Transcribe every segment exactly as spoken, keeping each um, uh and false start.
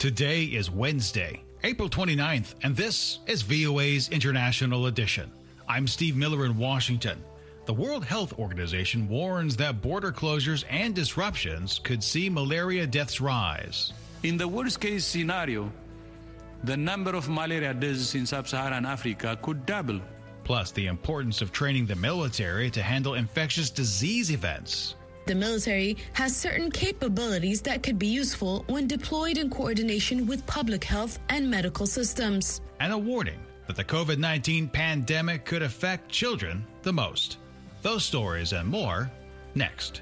Today is Wednesday, April twenty-ninth, and this is V O A's International Edition. I'm Steve Miller in Washington. The World Health Organization warns that border closures and disruptions could see malaria deaths rise. In the worst-case scenario, the number of malaria deaths in sub-Saharan Africa could double. Plus, the importance of training the military to handle infectious disease events. The military has certain capabilities that could be useful when deployed in coordination with public health and medical systems. And a warning that the COVID nineteen pandemic could affect children the most. Those stories and more next.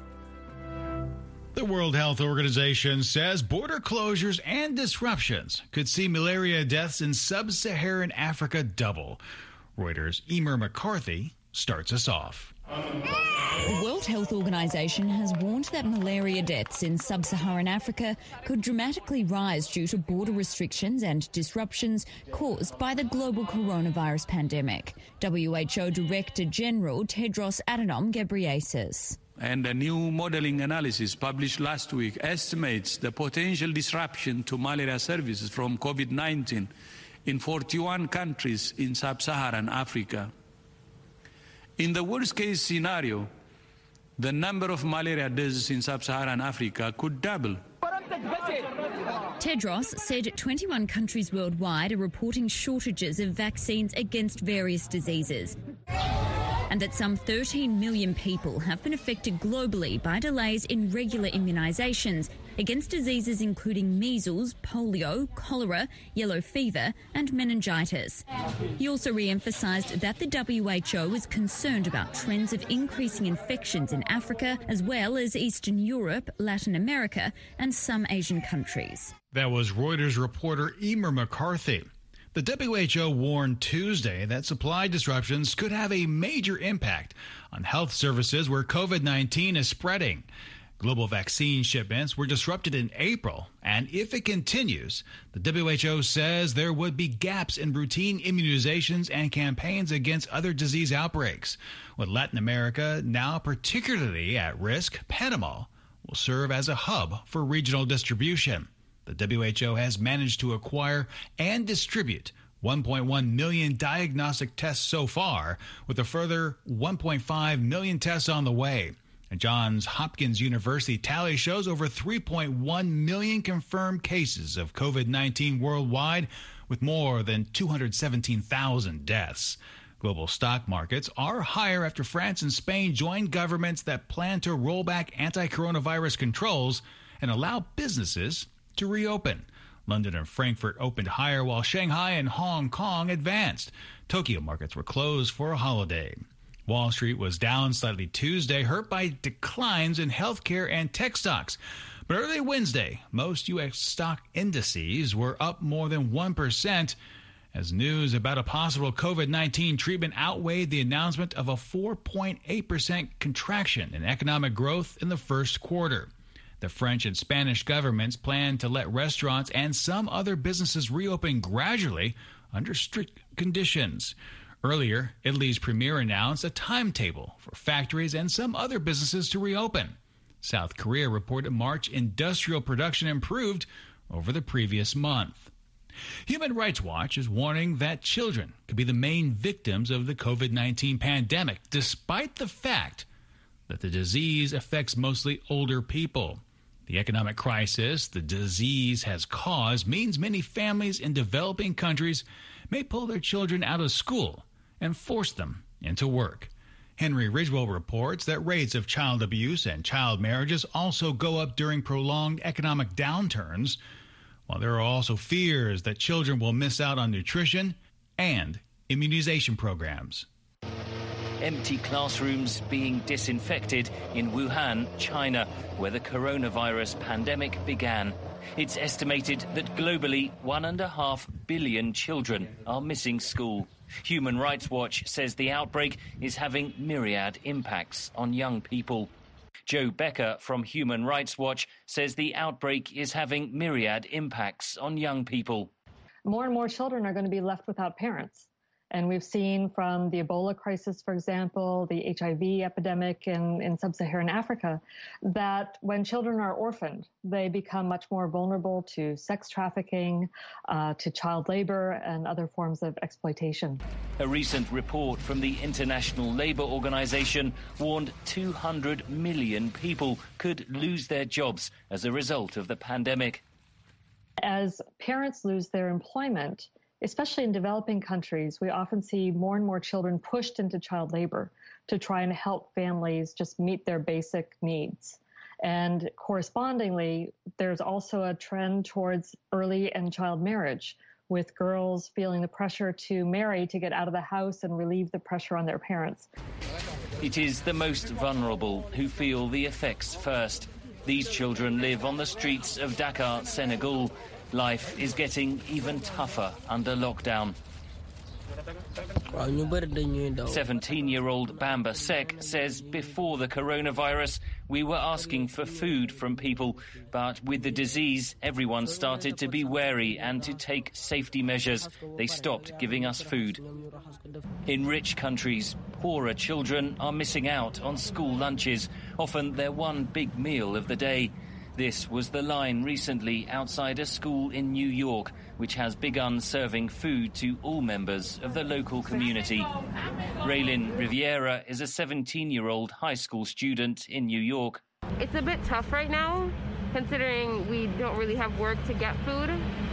The World Health Organization says border closures and disruptions could see malaria deaths in sub-Saharan Africa double. Reuters' Emer McCarthy starts us off. The World Health Organization has warned that malaria deaths in sub-Saharan Africa could dramatically rise due to border restrictions and disruptions caused by the global coronavirus pandemic. W H O Director General Tedros Adhanom Ghebreyesus. And a new modeling analysis published last week estimates the potential disruption to malaria services from COVID nineteen in forty-one countries in sub-Saharan Africa. In the worst-case scenario, the number of malaria deaths in sub-Saharan Africa could double. Tedros said twenty-one countries worldwide are reporting shortages of vaccines against various diseases, and that some thirteen million people have been affected globally by delays in regular immunisations against diseases including measles, polio, cholera, yellow fever and meningitis. He also re-emphasised that the W H O is concerned about trends of increasing infections in Africa as well as Eastern Europe, Latin America and some Asian countries. That was Reuters reporter Emer McCarthy. The W H O warned Tuesday that supply disruptions could have a major impact on health services where COVID nineteen is spreading. Global vaccine shipments were disrupted in April, and if it continues, the W H O says there would be gaps in routine immunizations and campaigns against other disease outbreaks. With Latin America now particularly at risk, Panama will serve as a hub for regional distribution. The W H O has managed to acquire and distribute one point one million diagnostic tests so far, with a further one point five million tests on the way. And Johns Hopkins University tally shows over three point one million confirmed cases of COVID nineteen worldwide, with more than two hundred seventeen thousand deaths. Global stock markets are higher after France and Spain joined governments that plan to roll back anti-coronavirus controls and allow businesses to reopen. London and Frankfurt opened higher while Shanghai and Hong Kong advanced. Tokyo markets were closed for a holiday. Wall Street was down slightly Tuesday, hurt by declines in healthcare and tech stocks. But early Wednesday, most U S stock indices were up more than one percent as news about a possible COVID nineteen treatment outweighed the announcement of a four point eight percent contraction in economic growth in the first quarter. The French and Spanish governments plan to let restaurants and some other businesses reopen gradually under strict conditions. Earlier, Italy's premier announced a timetable for factories and some other businesses to reopen. South Korea reported March industrial production improved over the previous month. Human Rights Watch is warning that children could be the main victims of the COVID nineteen pandemic, despite the fact that the disease affects mostly older people. The economic crisis the disease has caused means many families in developing countries may pull their children out of school and force them into work. Henry Ridgewell reports that rates of child abuse and child marriages also go up during prolonged economic downturns, while there are also fears that children will miss out on nutrition and immunization programs. Empty classrooms being disinfected in Wuhan, China, where the coronavirus pandemic began. It's estimated that globally one and a half billion children are missing school. Human Rights Watch says the outbreak is having myriad impacts on young people. Joe Becker from Human Rights Watch says the outbreak is having myriad impacts on young people. More and more children are going to be left without parents. And we've seen from the Ebola crisis, for example, the H I V epidemic in, in sub-Saharan Africa, that when children are orphaned, they become much more vulnerable to sex trafficking, uh, to child labor, and other forms of exploitation. A recent report from the International Labour Organization warned two hundred million people could lose their jobs as a result of the pandemic. As parents lose their employment, especially in developing countries, we often see more and more children pushed into child labor to try and help families just meet their basic needs. And correspondingly, there's also a trend towards early and child marriage, with girls feeling the pressure to marry to get out of the house and relieve the pressure on their parents. It is the most vulnerable who feel the effects first. These children live on the streets of Dakar, Senegal. Life is getting even tougher under lockdown. seventeen-year-old Bamba Sek says before the coronavirus, we were asking for food from people, but with the disease, everyone started to be wary and to take safety measures. They stopped giving us food. In rich countries, poorer children are missing out on school lunches, often their one big meal of the day. This was the line recently outside a school in New York, which has begun serving food to all members of the local community. Raylin Riviera is a seventeen-year-old high school student in New York. It's a bit tough right now, considering we don't really have work to get food.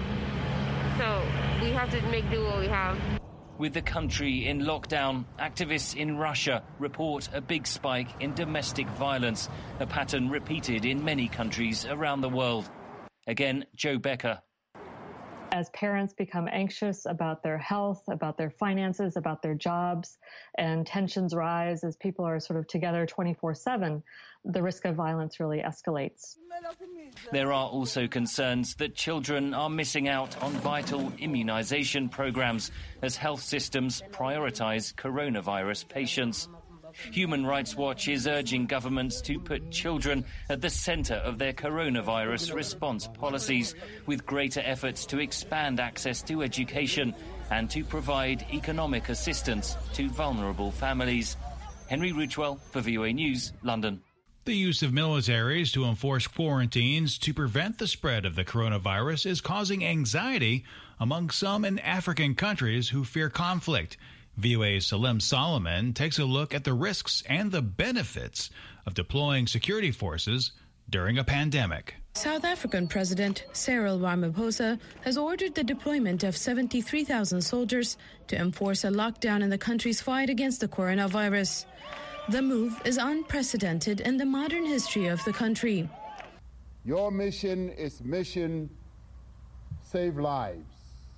So we have to make do what we have. With the country in lockdown, activists in Russia report a big spike in domestic violence, a pattern repeated in many countries around the world. Again, Joe Becker. As parents become anxious about their health, about their finances, about their jobs, and tensions rise as people are sort of together twenty-four seven, the risk of violence really escalates. There are also concerns that children are missing out on vital immunization programs as health systems prioritize coronavirus patients. Human Rights Watch is urging governments to put children at the center of their coronavirus response policies, with greater efforts to expand access to education and to provide economic assistance to vulnerable families. Henry Ruchwell for V O A News, London. The use of militaries to enforce quarantines to prevent the spread of the coronavirus is causing anxiety among some in African countries who fear conflict. V O A's Salim Solomon takes a look at the risks and the benefits of deploying security forces during a pandemic. South African President Cyril Ramaphosa has ordered the deployment of seventy-three thousand soldiers to enforce a lockdown in the country's fight against the coronavirus. The move is unprecedented in the modern history of the country. Your mission is mission save lives.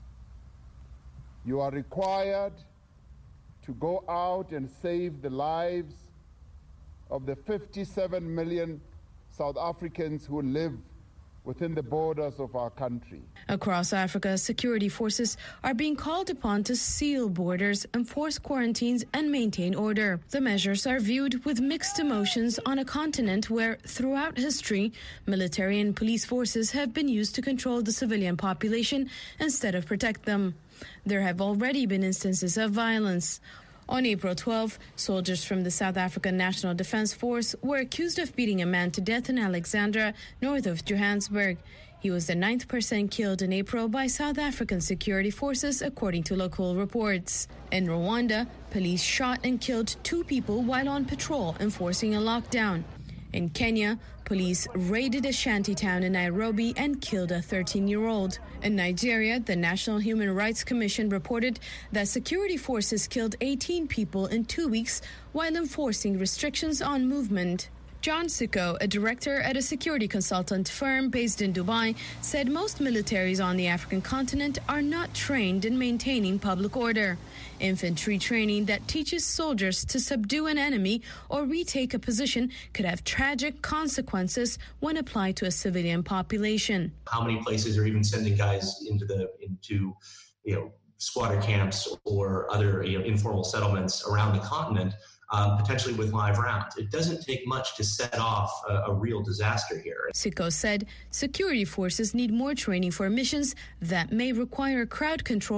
You are required to go out and save the lives of the fifty-seven million South Africans who live within the borders of our country. Across Africa, security forces are being called upon to seal borders, enforce quarantines, and maintain order. The measures are viewed with mixed emotions on a continent where, throughout history, military and police forces have been used to control the civilian population instead of protect them. There have already been instances of violence. On April twelfth, soldiers from the South African National Defence Force were accused of beating a man to death in Alexandra, north of Johannesburg. He was the ninth person killed in April by South African security forces, according to local reports. In Rwanda, police shot and killed two people while on patrol enforcing a lockdown. In Kenya, police raided a shanty town in Nairobi and killed a thirteen-year-old. In Nigeria, the National Human Rights Commission reported that security forces killed eighteen people in two weeks while enforcing restrictions on movement. John Sicko, a director at a security consultant firm based in Dubai, said most militaries on the African continent are not trained in maintaining public order. Infantry training that teaches soldiers to subdue an enemy or retake a position could have tragic consequences when applied to a civilian population. How many places are even sending guys into the into you know squatter camps or other you know informal settlements around the continent? Um, potentially with live rounds. It doesn't take much to set off a, a real disaster here. Sicko said security forces need more training for missions that may require crowd control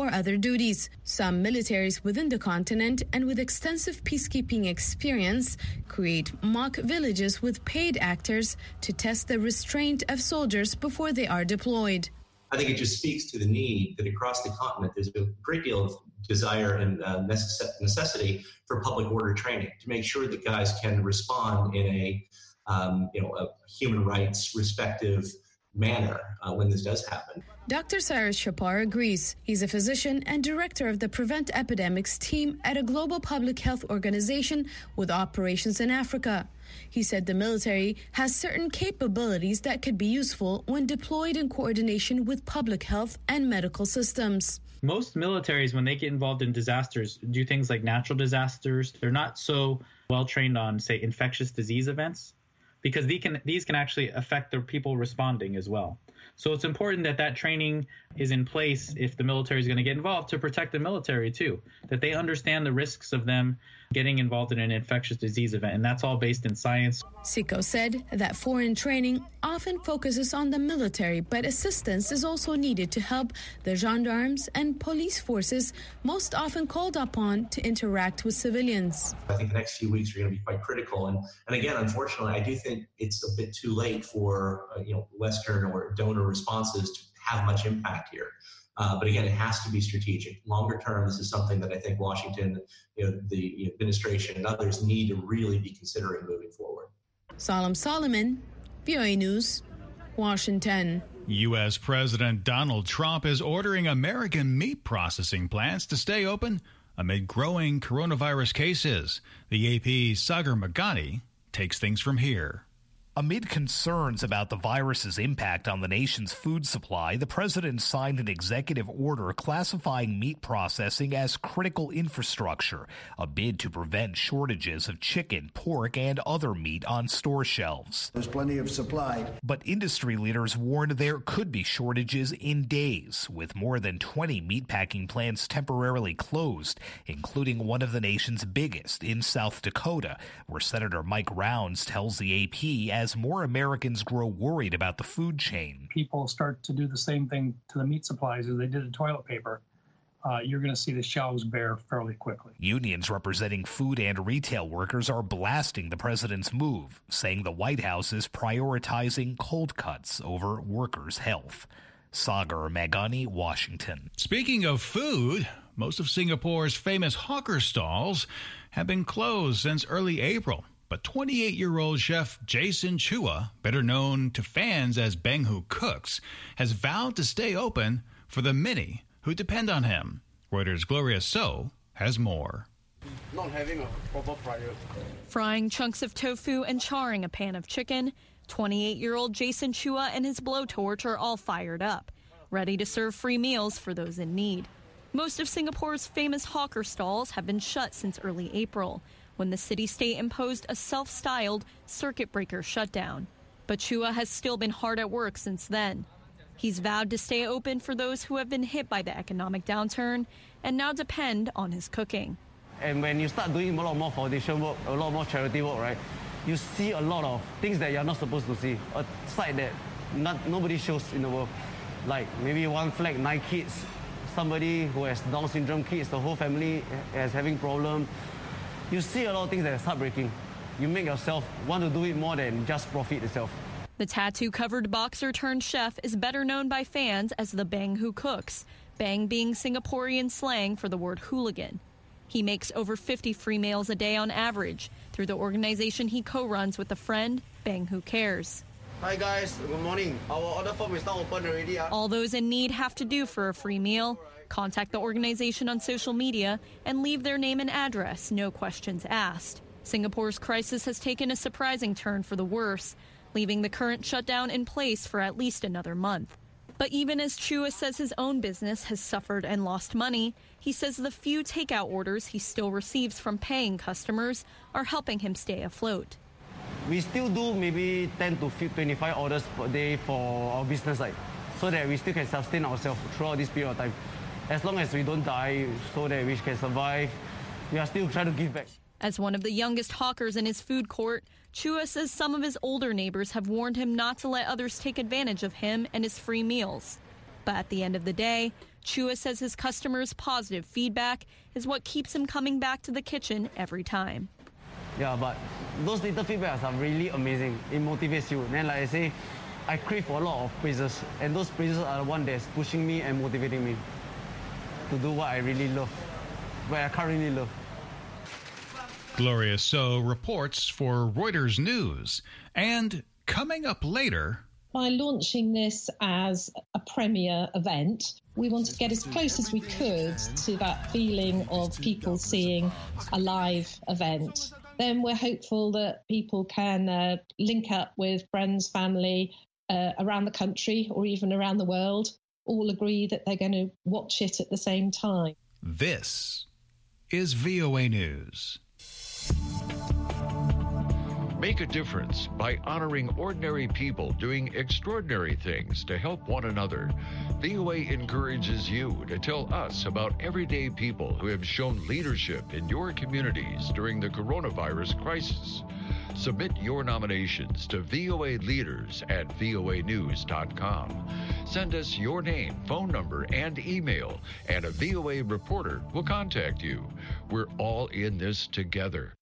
or other duties. Some militaries within the continent and with extensive peacekeeping experience create mock villages with paid actors to test the restraint of soldiers before they are deployed. I think it just speaks to the need that across the continent there's a great deal of desire and uh, necess- necessity for public order training to make sure that guys can respond in a, um, you know, a human rights respective manner uh, when this does happen. Doctor Cyrus Chapar agrees. He's a physician and director of the Prevent Epidemics team at a global public health organization with operations in Africa. He said the military has certain capabilities that could be useful when deployed in coordination with public health and medical systems. Most militaries, when they get involved in disasters, do things like natural disasters. They're not so well trained on, say, infectious disease events, because these can, these can actually affect the people responding as well. So it's important that that training is in place if the military is going to get involved to protect the military too, that they understand the risks of them getting involved in an infectious disease event. And that's all based in science. Siko said that foreign training often focuses on the military, but assistance is also needed to help the gendarmes and police forces most often called upon to interact with civilians. I think the next few weeks are going to be quite critical. And, and again, unfortunately, I do think it's a bit too late for uh, you know Western or donor responses to have much impact here. Uh, but again, it has to be strategic. Longer term, this is something that I think Washington, you know, the administration and others need to really be considering moving forward. Salam Solomon, V O A News, Washington. U S. President Donald Trump is ordering American meat processing plants to stay open amid growing coronavirus cases. The A P's Sagar Meghani takes things from here. Amid concerns about the virus's impact on the nation's food supply, the president signed an executive order classifying meat processing as critical infrastructure, a bid to prevent shortages of chicken, pork, and other meat on store shelves. There's plenty of supply. But industry leaders warned there could be shortages in days, with more than twenty meatpacking plants temporarily closed, including one of the nation's biggest in South Dakota, where Senator Mike Rounds tells the A P as more Americans grow worried about the food chain. People start to do the same thing to the meat supplies as they did to toilet paper. Uh, you're going to see the shelves bare fairly quickly. Unions representing food and retail workers are blasting the president's move, saying the White House is prioritizing cold cuts over workers' health. Sagar Meghani, Washington. Speaking of food, most of Singapore's famous hawker stalls have been closed since early April. But twenty-eight-year-old chef Jason Chua, better known to fans as Beng Who Cooks, has vowed to stay open for the many who depend on him. Reuters' Gloria So has more. Not having a proper fryer. Frying chunks of tofu and charring a pan of chicken, twenty-eight-year-old Jason Chua and his blowtorch are all fired up, ready to serve free meals for those in need. Most of Singapore's famous hawker stalls have been shut since early April, when the city-state imposed a self-styled circuit breaker shutdown. But Chua has still been hard at work since then. He's vowed to stay open for those who have been hit by the economic downturn and now depend on his cooking. And when you start doing a lot more foundation work, a lot more charity work, right, you see a lot of things that you're not supposed to see, a side that not, nobody shows in the world. Like maybe one flag, nine kids, somebody who has Down syndrome kids, the whole family is having problems. You see a lot of things that are heartbreaking. You make yourself want to do it more than just profit itself. The tattoo-covered boxer turned chef is better known by fans as the Beng Who Cooks, Beng being Singaporean slang for the word hooligan. He makes over fifty free meals a day on average through the organization he co-runs with a friend, Beng Who Cares. Hi guys, good morning. Our order form is not open already. Huh? All those in need have to do for a free meal: contact the organization on social media and leave their name and address, no questions asked. Singapore's crisis has taken a surprising turn for the worse, leaving the current shutdown in place for at least another month. But even as Chua says his own business has suffered and lost money, he says the few takeout orders he still receives from paying customers are helping him stay afloat. We still do maybe ten to twenty-five orders per day for our business side, so that we still can sustain ourselves throughout this period of time. As long as we don't die, so that we can survive, we are still trying to give back. As one of the youngest hawkers in his food court, Chua says some of his older neighbors have warned him not to let others take advantage of him and his free meals. But at the end of the day, Chua says his customers' positive feedback is what keeps him coming back to the kitchen every time. Yeah, but those little feedbacks are really amazing. It motivates you. And then, like I say, I crave for a lot of praises, and those praises are the one that's pushing me and motivating me to do what I really love, what I currently love. Gloria So reports for Reuters News. And coming up later... By launching this as a premier event, we wanted to get as close as we could to that feeling of people seeing a live event. Then we're hopeful that people can uh, link up with friends, family uh, around the country or even around the world, all agree that they're going to watch it at the same time. This is V O A News. Make a difference by honoring ordinary people doing extraordinary things to help one another. V O A encourages you to tell us about everyday people who have shown leadership in your communities during the coronavirus crisis. Submit your nominations to V O A leaders at V O A news dot com. Send us your name, phone number, and email, and a V O A reporter will contact you. We're all in this together.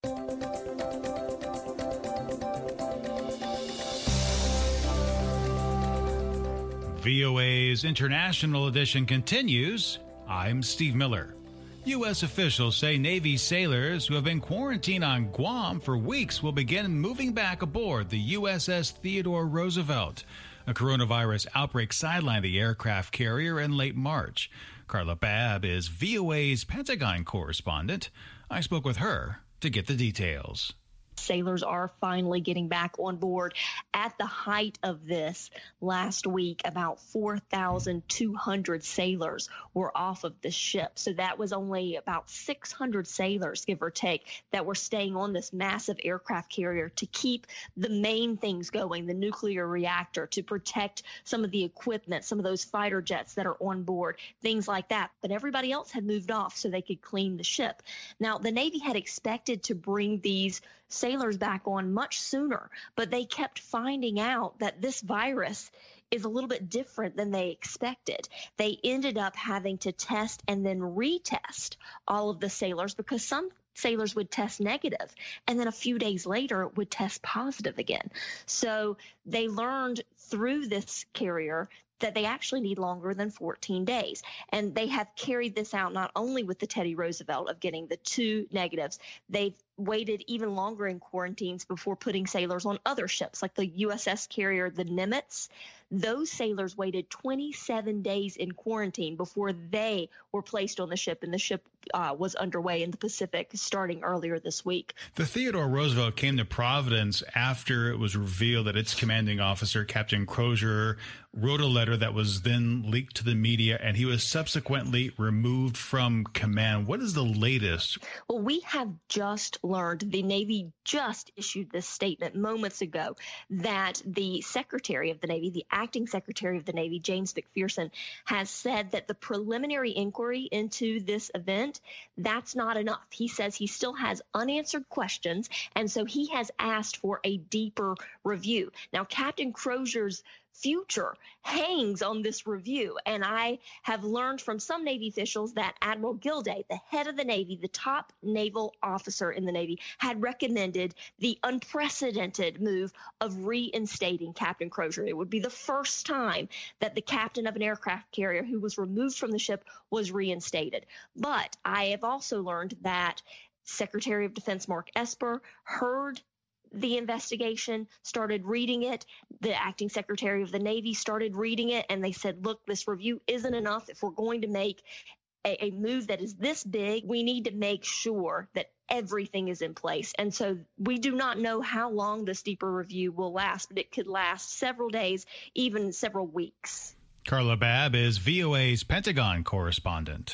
V O A's International Edition continues. I'm Steve Miller. U S officials say Navy sailors who have been quarantined on Guam for weeks will begin moving back aboard the U S S Theodore Roosevelt. A coronavirus outbreak sidelined the aircraft carrier in late March. Carla Babb is V O A's Pentagon correspondent. I spoke with her to get the details. Sailors are finally getting back on board. At the height of this last week, about four thousand two hundred sailors were off of the ship. So that was only about six hundred sailors, give or take, that were staying on this massive aircraft carrier to keep the main things going, the nuclear reactor, to protect some of the equipment, some of those fighter jets that are on board, things like that. But everybody else had moved off so they could clean the ship. Now, the Navy had expected to bring these sailors back on much sooner, but they kept finding out that this virus is a little bit different than they expected. They ended up having to test and then retest all of the sailors because some sailors would test negative and then a few days later would test positive again. So they learned through this carrier that they actually need longer than fourteen days. And they have carried this out not only with the Teddy Roosevelt of getting the two negatives, they've waited even longer in quarantines before putting sailors on other ships, like the U S S carrier, the Nimitz. Those sailors waited twenty-seven days in quarantine before they were placed on the ship, and the ship uh, was underway in the Pacific starting earlier this week. The Theodore Roosevelt came to Providence after it was revealed that its commanding officer, Captain Crozier, wrote a letter that was then leaked to the media, and he was subsequently removed from command. What is the latest? Well, we have just learned, the Navy just issued this statement moments ago, that the Secretary of the Navy, the acting Secretary of the Navy, James McPherson, has said that the preliminary inquiry into this event, that's not enough. He says he still has unanswered questions, and so he has asked for a deeper review. Now, Captain Crozier's future hangs on this review. And I have learned from some Navy officials that Admiral Gilday, the head of the Navy, the top naval officer in the Navy, had recommended the unprecedented move of reinstating Captain Crozier. It would be the first time that the captain of an aircraft carrier who was removed from the ship was reinstated. But I have also learned that Secretary of Defense Mark Esper heard the investigation, started reading it. The acting Secretary of the Navy started reading it, and they said, look, this review isn't enough. If we're going to make a, a move that is this big, we need to make sure that everything is in place. And so we do not know how long this deeper review will last, but it could last several days, even several weeks. Carla Babb is V O A's Pentagon correspondent.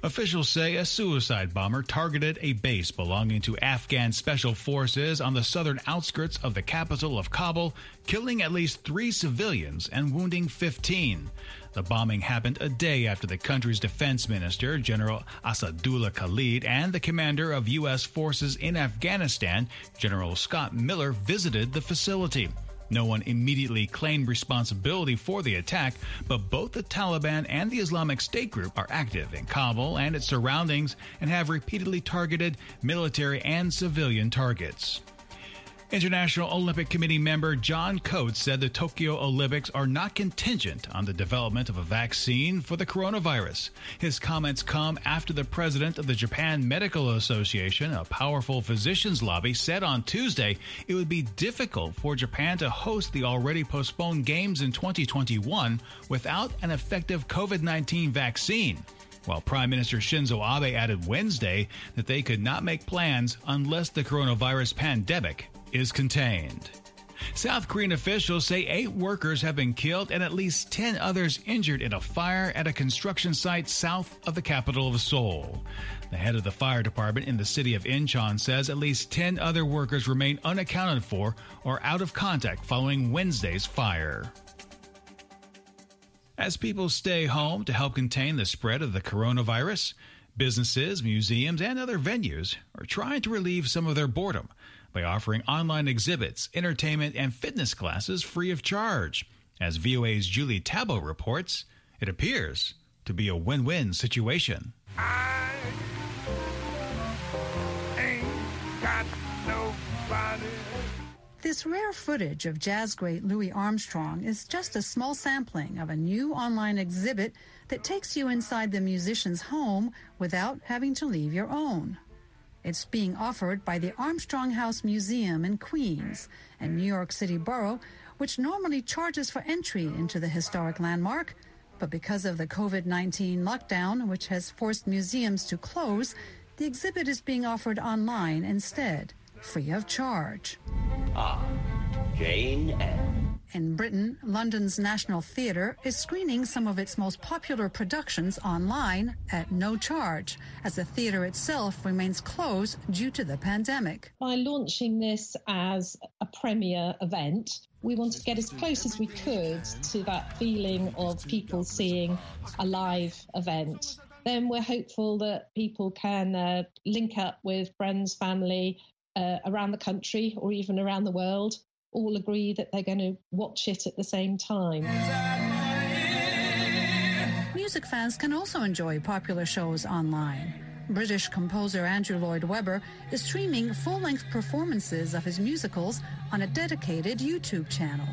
Officials say a suicide bomber targeted a base belonging to Afghan special forces on the southern outskirts of the capital of Kabul, killing at least three civilians and wounding fifteen. The bombing happened a day after the country's defense minister, General Asadullah Khalid, and the commander of U S forces in Afghanistan, General Scott Miller, visited the facility. No one immediately claimed responsibility for the attack, but both the Taliban and the Islamic State group are active in Kabul and its surroundings and have repeatedly targeted military and civilian targets. International Olympic Committee member John Coates said the Tokyo Olympics are not contingent on the development of a vaccine for the coronavirus. His comments come after the president of the Japan Medical Association, a powerful physicians lobby, said on Tuesday it would be difficult for Japan to host the already postponed games in twenty twenty-one without an effective COVID nineteen vaccine. While Prime Minister Shinzo Abe added Wednesday that they could not make plans unless the coronavirus pandemic is contained. South Korean officials say eight workers have been killed and at least ten others injured in a fire at a construction site south of the capital of Seoul. The head of the fire department in the city of Incheon says at least ten other workers remain unaccounted for or out of contact following Wednesday's fire. As people stay home to help contain the spread of the coronavirus, businesses, museums, and other venues are trying to relieve some of their boredom by offering online exhibits, entertainment, and fitness classes free of charge. As V O A's Julie Tabo reports, it appears to be a win-win situation. I ain't got nobody. This rare footage of jazz great Louis Armstrong is just a small sampling of a new online exhibit that takes you inside the musician's home without having to leave your own. It's being offered by the Armstrong House Museum in Queens and New York City Borough, which normally charges for entry into the historic landmark. But because of the COVID nineteen lockdown, which has forced museums to close, the exhibit is being offered online instead, free of charge. Ah, Jane Eyre. In Britain, London's National Theatre is screening some of its most popular productions online at no charge, as the theatre itself remains closed due to the pandemic. By launching this as a premiere event, we want to get as close as we could to that feeling of people seeing a live event. Then we're hopeful that people can uh, link up with friends, family uh, around the country or even around the world, all agree that they're going to watch it at the same time. Music fans can also enjoy popular shows online. British composer Andrew Lloyd Webber is streaming full-length performances of his musicals on a dedicated YouTube channel.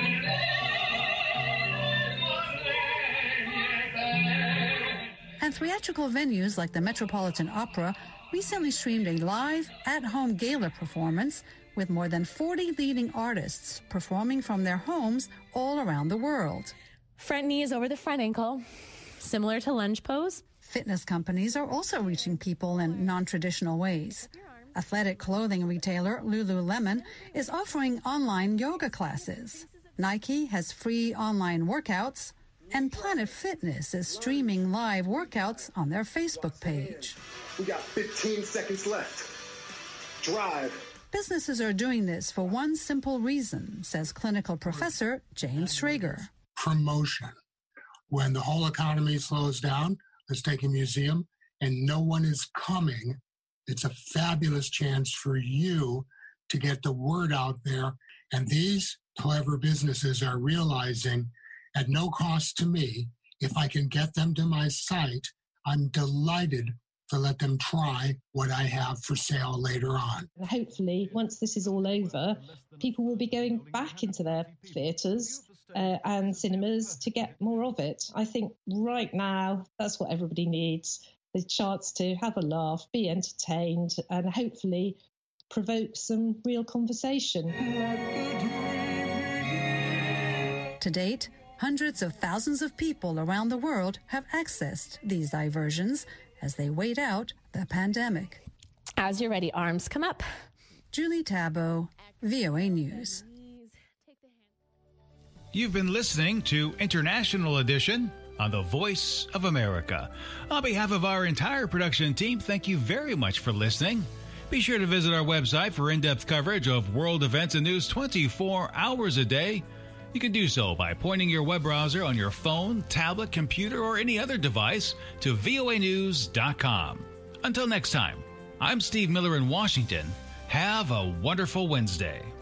And theatrical venues like the Metropolitan Opera recently streamed a live, at-home gala performance with more than forty leading artists performing from their homes all around the world. Front knee is over the front ankle, similar to lunge pose. Fitness companies are also reaching people in non-traditional ways. Athletic clothing retailer Lululemon is offering online yoga classes. Nike has free online workouts, and Planet Fitness is streaming live workouts on their Facebook page. We got fifteen seconds left. Drive. Businesses are doing this for one simple reason, says clinical professor James Schrager. Promotion. When the whole economy slows down, let's take a museum, and no one is coming, it's a fabulous chance for you to get the word out there. And these clever businesses are realizing at no cost to me, if I can get them to my site, I'm delighted to let them try what I have for sale later on. Hopefully, once this is all over, people will be going back into their theatres uh, and cinemas to get more of it. I think right now, that's what everybody needs, the chance to have a laugh, be entertained, and hopefully provoke some real conversation. To date, hundreds of thousands of people around the world have accessed these diversions as they wait out the pandemic. As you're ready, arms come up. Julie Tabo, V O A News. You've been listening to International Edition on the Voice of America. On behalf of our entire production team, thank you very much for listening. Be sure to visit our website for in-depth coverage of world events and news twenty-four hours a day. You can do so by pointing your web browser on your phone, tablet, computer, or any other device to V O A news dot com. Until next time, I'm Steve Miller in Washington. Have a wonderful Wednesday.